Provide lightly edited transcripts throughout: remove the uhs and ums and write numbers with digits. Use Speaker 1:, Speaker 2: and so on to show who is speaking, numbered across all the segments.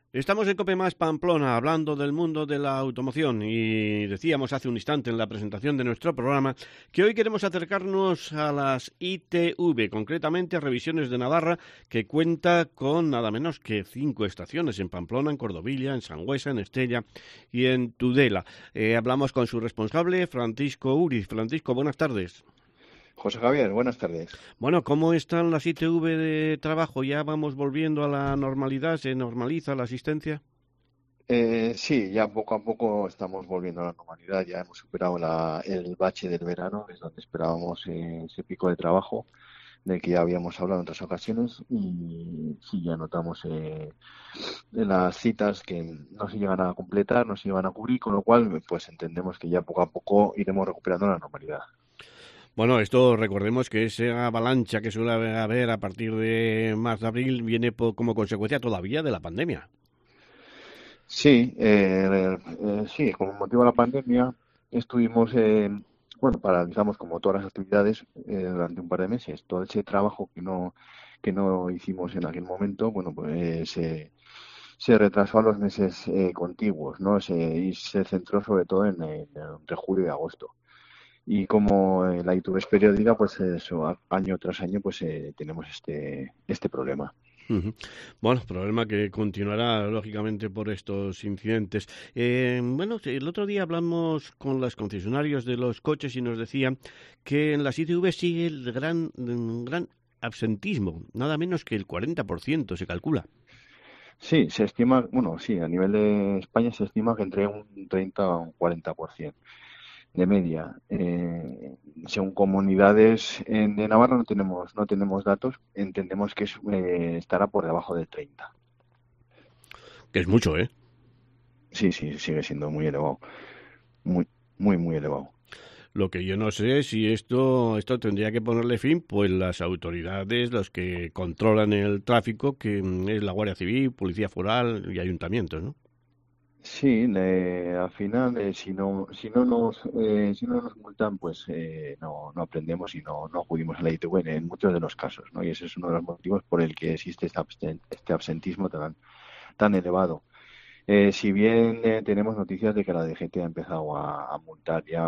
Speaker 1: Estamos en COPE Más Pamplona hablando del mundo de la automoción y decíamos hace un instante en la presentación de nuestro programa que hoy queremos acercarnos a las ITV, concretamente a Revisiones de Navarra, que cuenta con nada menos que 5 estaciones en Pamplona, en Cordovilla, en Sangüesa, en Estella y en Tudela. Hablamos con su responsable, Francisco Uriz. Francisco, buenas tardes.
Speaker 2: José Javier, buenas tardes.
Speaker 1: Bueno, ¿cómo están las ITV de trabajo? ¿Ya vamos volviendo a la normalidad? ¿Se normaliza la asistencia?
Speaker 2: Sí, ya poco a poco estamos volviendo a la normalidad. Ya hemos superado el bache del verano, que es donde esperábamos ese pico de trabajo del que ya habíamos hablado en otras ocasiones. Y sí, ya notamos en las citas que no se llegan a completar, no se llegan a cubrir, con lo cual pues entendemos que ya poco a poco iremos recuperando la normalidad.
Speaker 1: Bueno, esto recordemos que esa avalancha que suele haber a partir de marzo-abril viene como consecuencia todavía de la pandemia.
Speaker 2: Sí, sí, con motivo de la pandemia estuvimos, bueno, paralizamos como todas las actividades durante un par de meses. Todo ese trabajo que no hicimos en aquel momento, bueno, pues se retrasó a los meses contiguos, ¿no? Y se centró sobre todo entre julio y agosto. Y como la ITV es periódica, pues eso, año tras año, pues tenemos este problema.
Speaker 1: Ujú. Bueno, problema que continuará lógicamente por estos incidentes. Bueno, sí, el otro día hablamos con los concesionarios de los coches y nos decían que en las ITV sigue el gran absentismo, nada menos que el 40% se calcula.
Speaker 2: Sí, se estima, bueno, sí, a nivel de España se estima que entre un 30 a un 40% de media. Según comunidades de Navarra no tenemos datos, entendemos que estará por debajo del 30.
Speaker 1: Que es mucho, ¿eh?
Speaker 2: Sí, sí, sigue siendo muy elevado, muy, muy, muy elevado.
Speaker 1: Lo que yo no sé es si esto tendría que ponerle fin, pues las autoridades, los que controlan el tráfico, que es la Guardia Civil, Policía Foral y ayuntamientos, ¿no?
Speaker 2: Sí, al final, si no nos multan, pues no aprendemos y no acudimos a la ITV en muchos de los casos, ¿no? Y ese es uno de los motivos por el que existe este absentismo tan elevado. Si bien tenemos noticias de que la DGT ha empezado a multar ya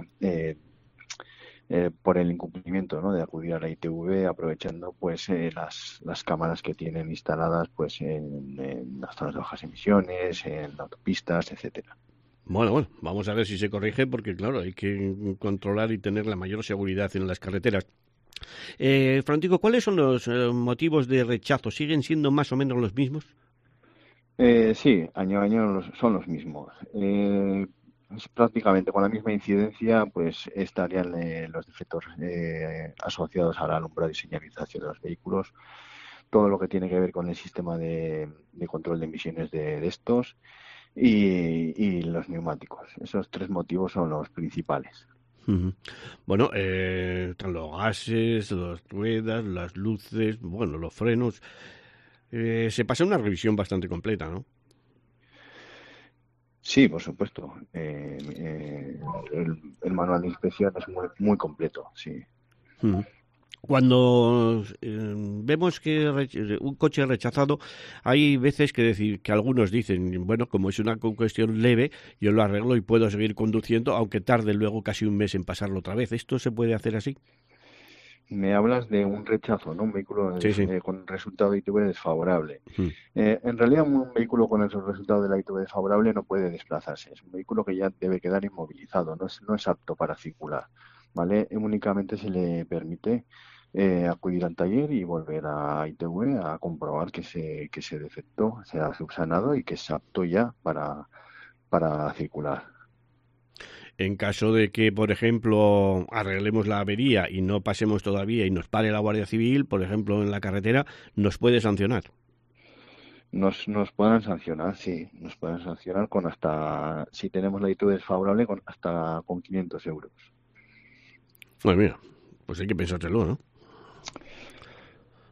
Speaker 2: por el incumplimiento, ¿no? De acudir a la ITV, aprovechando pues las cámaras que tienen instaladas pues en las zonas de bajas emisiones, en autopistas, etcétera.
Speaker 1: Bueno, vamos a ver si se corrige, porque claro, hay que controlar y tener la mayor seguridad en las carreteras. Francisco, ¿cuáles son los motivos de rechazo? ¿Siguen siendo más o menos los mismos?
Speaker 2: Sí, año a año son los mismos. Es prácticamente con la misma incidencia, pues estarían los defectos asociados al alumbrado y señalización de los vehículos, todo lo que tiene que ver con el sistema de control de emisiones de estos y los neumáticos. Esos tres motivos son los principales.
Speaker 1: Ujú. Bueno, están los gases, las ruedas, las luces, bueno, los frenos. Se pasa una revisión bastante completa, ¿no?
Speaker 2: Sí, por supuesto. El manual de inspección es muy, muy completo, sí.
Speaker 1: Ujú. Cuando vemos que un coche rechazado, hay veces que decir que algunos dicen, bueno, como es una cuestión leve, yo lo arreglo y puedo seguir conduciendo, aunque tarde luego casi un mes en pasarlo otra vez. ¿Esto se puede hacer así?
Speaker 2: Me hablas de un rechazo, ¿no? Un vehículo
Speaker 1: Sí, sí.
Speaker 2: con resultado de ITV desfavorable.
Speaker 1: Mm.
Speaker 2: En realidad, un vehículo con esos resultados de la ITV desfavorable no puede desplazarse. Es un vehículo que ya debe quedar inmovilizado, no es apto para circular, ¿vale? Únicamente se le permite acudir al taller y volver a ITV a comprobar que ese defecto se ha subsanado y que es apto ya para circular.
Speaker 1: En caso de que, por ejemplo, arreglemos la avería y no pasemos todavía y nos pare la Guardia Civil, por ejemplo, en la carretera, nos puede sancionar.
Speaker 2: Nos pueden sancionar, sí, nos pueden sancionar con hasta, si tenemos la ITV desfavorable, con 500 euros.
Speaker 1: Pues mira, pues hay que pensárselo, ¿no?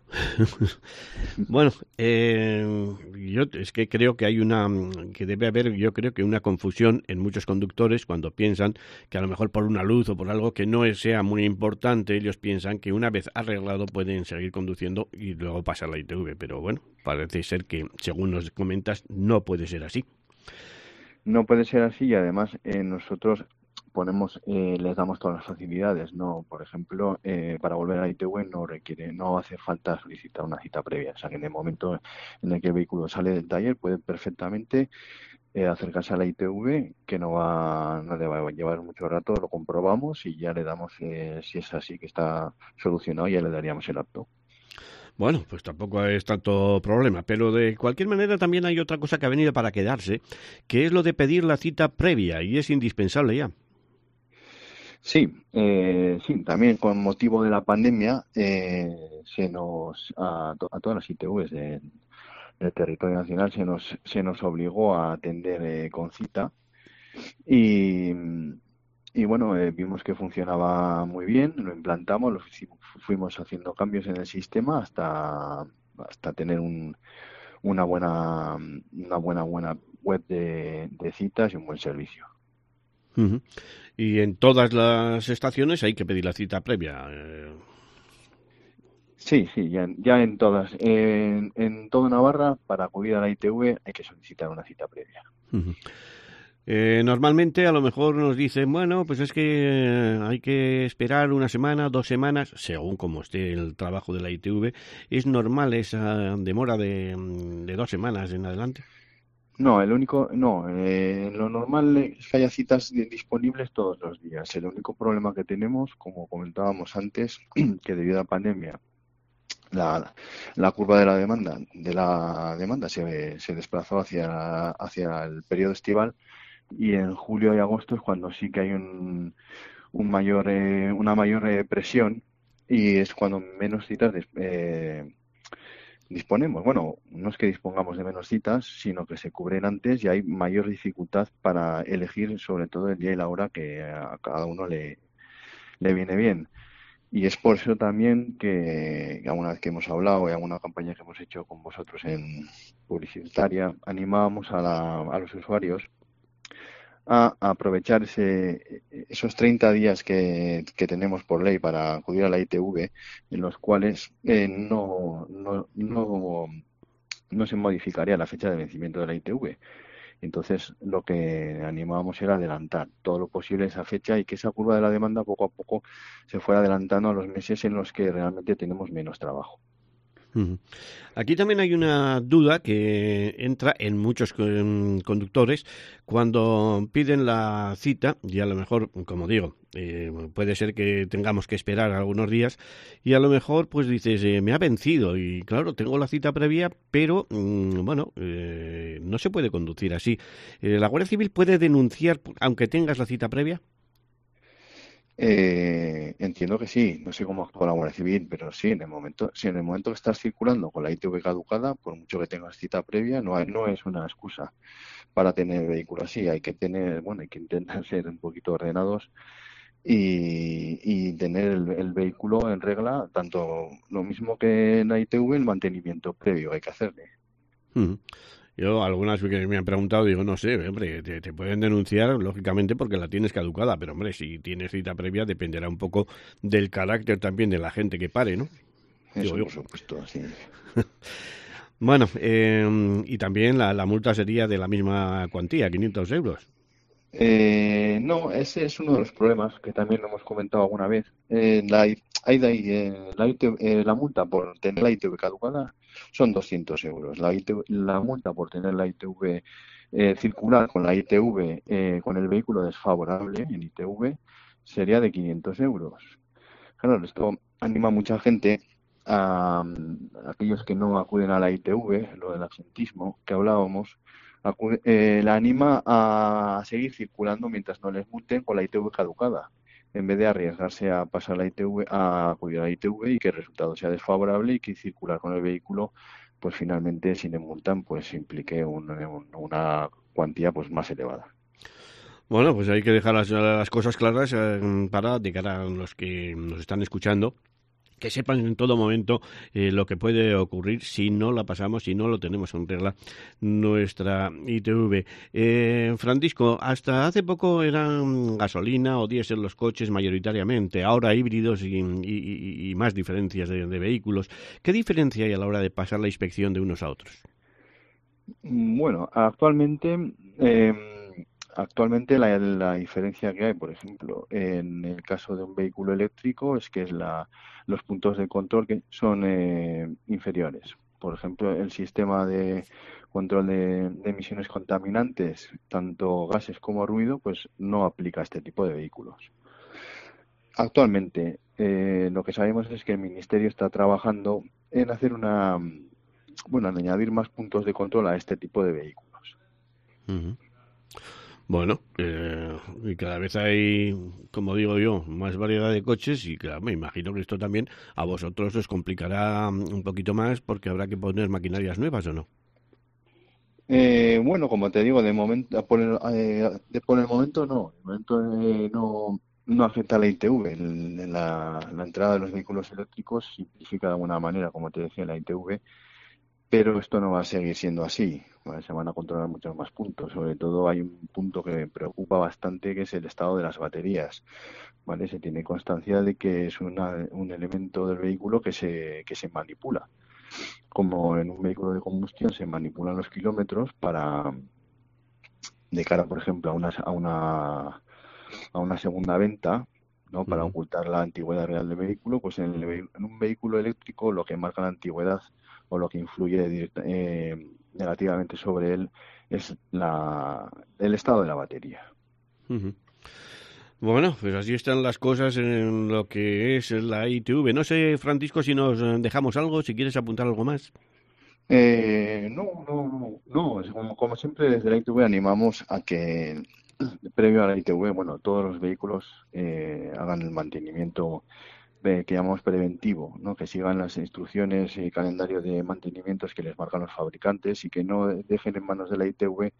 Speaker 1: Bueno, yo es que creo que que debe haber, yo creo que una confusión en muchos conductores cuando piensan que a lo mejor por una luz o por algo que no sea muy importante, ellos piensan que una vez arreglado pueden seguir conduciendo y luego pasar la ITV, pero bueno, parece ser que, según nos comentas, no puede ser así.
Speaker 2: No puede ser así y además nosotros les damos todas las facilidades, ¿no? Por ejemplo, para volver a la ITV no hace falta solicitar una cita previa. O sea, que en el momento en el que el vehículo sale del taller puede perfectamente acercarse a la ITV, que no le va a llevar mucho rato, lo comprobamos y ya le damos, si es así que está solucionado, ya le daríamos el acto.
Speaker 1: Bueno, pues tampoco es tanto problema, pero de cualquier manera también hay otra cosa que ha venido para quedarse, que es lo de pedir la cita previa y es indispensable ya.
Speaker 2: Sí, sí, también con motivo de la pandemia a todas las ITVs del territorio nacional se nos obligó a atender con cita y, y bueno, vimos que funcionaba muy bien, lo implantamos, fuimos haciendo cambios en el sistema hasta tener una buena web de citas y un buen servicio.
Speaker 1: Ujú. Y en todas las estaciones hay que pedir la cita previa.
Speaker 2: Sí, sí, ya en todas. En toda Navarra, para acudir a la ITV hay que solicitar una cita previa.
Speaker 1: Ujú. Normalmente a lo mejor nos dicen, bueno, pues es que hay que esperar una semana, 2 semanas, según como esté el trabajo de la ITV. ¿Es normal esa demora de 2 semanas en adelante?
Speaker 2: No, lo normal es que haya citas disponibles todos los días. El único problema que tenemos, como comentábamos antes, que debido a la pandemia, la, la curva de la demanda se desplazó hacia el periodo estival y en julio y agosto es cuando sí que hay una mayor presión y es cuando menos citas disponemos. Bueno, no es que dispongamos de menos citas, sino que se cubren antes y hay mayor dificultad para elegir sobre todo el día y la hora que a cada uno le viene bien. Y es por eso también que alguna vez que hemos hablado y alguna campaña que hemos hecho con vosotros en publicitaria, animábamos a los usuarios a aprovechar esos 30 días que tenemos por ley para acudir a la ITV, en los cuales no se modificaría la fecha de vencimiento de la ITV. Entonces, lo que animábamos era adelantar todo lo posible esa fecha y que esa curva de la demanda poco a poco se fuera adelantando a los meses en los que realmente tenemos menos trabajo.
Speaker 1: Ujú. Aquí también hay una duda que entra en muchos conductores cuando piden la cita y a lo mejor, como digo, puede ser que tengamos que esperar algunos días y a lo mejor pues dices, me ha vencido y claro, tengo la cita previa, pero bueno, no se puede conducir así. ¿La Guardia Civil puede denunciar aunque tengas la cita previa?
Speaker 2: Entiendo que sí, no sé cómo actúa la Guardia Civil, pero sí, si en el momento que estás circulando con la ITV caducada, por mucho que tengas cita previa, no es una excusa para tener vehículo así. Hay que intentar ser un poquito ordenados y tener el vehículo en regla, tanto lo mismo que en la ITV, el mantenimiento previo hay que hacerle.
Speaker 1: Ujú. Yo, algunas que me han preguntado, digo, no sé, hombre, te pueden denunciar, lógicamente, porque la tienes caducada, pero, hombre, si tienes cita previa, dependerá un poco del carácter también de la gente que pare, ¿no? Digo
Speaker 2: Eso,
Speaker 1: yo.
Speaker 2: por supuesto, sí.
Speaker 1: Bueno, y también la multa sería de la misma cuantía, 500 euros.
Speaker 2: No, ese es uno de los problemas que también lo hemos comentado alguna vez. La multa por tener la ITV caducada son 200 euros. La multa por tener la ITV circular con la ITV con el vehículo desfavorable en ITV sería de 500 euros. Claro, esto anima a mucha gente, a aquellos que no acuden a la ITV, lo del absentismo que hablábamos, la anima a seguir circulando mientras no les multen con la ITV caducada, en vez de arriesgarse a pasar la ITV, a acudir a la ITV y que el resultado sea desfavorable y que circular con el vehículo, pues finalmente si le multan, pues implique una cuantía pues más elevada.
Speaker 1: Bueno, pues hay que dejar las cosas claras para de cara a los que nos están escuchando que sepan en todo momento lo que puede ocurrir si no la pasamos, si no lo tenemos en regla nuestra ITV. Francisco, hasta hace poco eran gasolina o diésel los coches mayoritariamente, ahora híbridos y más diferencias de vehículos. ¿Qué diferencia hay a la hora de pasar la inspección de unos a otros?
Speaker 2: Bueno, actualmente la diferencia que hay, por ejemplo, en el caso de un vehículo eléctrico es que los puntos de control que son inferiores. Por ejemplo, el sistema de control de emisiones contaminantes, tanto gases como ruido, pues no aplica a este tipo de vehículos. Actualmente, lo que sabemos es que el Ministerio está trabajando en hacer en añadir más puntos de control a este tipo de vehículos.
Speaker 1: Uh-huh. Bueno, y cada vez hay, como digo yo, más variedad de coches y claro, me imagino que esto también a vosotros os complicará un poquito más porque habrá que poner maquinarias nuevas, ¿o no?
Speaker 2: Bueno, como te digo, de momento, por el momento no. De momento no afecta a la ITV. La entrada de los vehículos eléctricos simplifica de alguna manera, como te decía, la ITV, pero esto no va a seguir siendo así. ¿Vale? Se van a controlar muchos más puntos. Sobre todo hay un punto que me preocupa bastante, que es el estado de las baterías. ¿Vale? Se tiene constancia de que es un elemento del vehículo que se manipula. Como en un vehículo de combustión se manipulan los kilómetros de cara, por ejemplo, a una segunda venta, ¿no? Para
Speaker 1: Uh-huh.
Speaker 2: ocultar la antigüedad real del vehículo, pues en un vehículo eléctrico lo que marca la antigüedad o lo que influye negativamente sobre él es el estado de la batería.
Speaker 1: Uh-huh. Bueno, pues así están las cosas en lo que es la ITV. No sé, Francisco, si nos dejamos algo, si quieres apuntar algo más.
Speaker 2: No, es como siempre desde la ITV animamos a que previo a la ITV, bueno, todos los vehículos hagan el mantenimiento que llamamos preventivo, ¿no? Que sigan las instrucciones y calendarios de mantenimientos que les marcan los fabricantes y que no dejen en manos de la ITV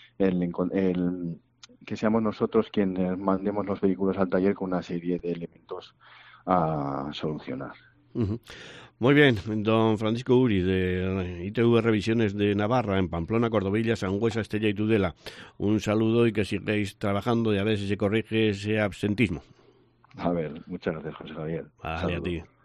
Speaker 2: que seamos nosotros quienes mandemos los vehículos al taller con una serie de elementos a solucionar.
Speaker 1: Uh-huh. Muy bien, don Francisco Uri, de ITV Revisiones de Navarra, en Pamplona, Cordovilla, Sangüesa, Estella y Tudela. Un saludo y que sigáis trabajando y a ver si se corrige ese absentismo.
Speaker 2: A ver, muchas gracias, José Javier.
Speaker 1: Vale, a
Speaker 2: Saludos.
Speaker 1: ti.